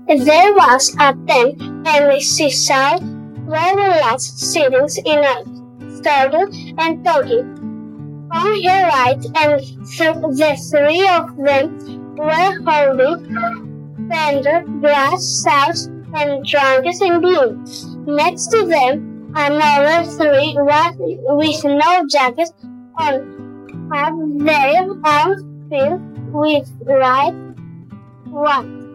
There was a tent and she saw very large sitting in a circle and talking. On her right, and the three of them were holding tender brass sauce and drunks in bloom. Next to them, another three with no jackets on had their arms filled with ripe wine.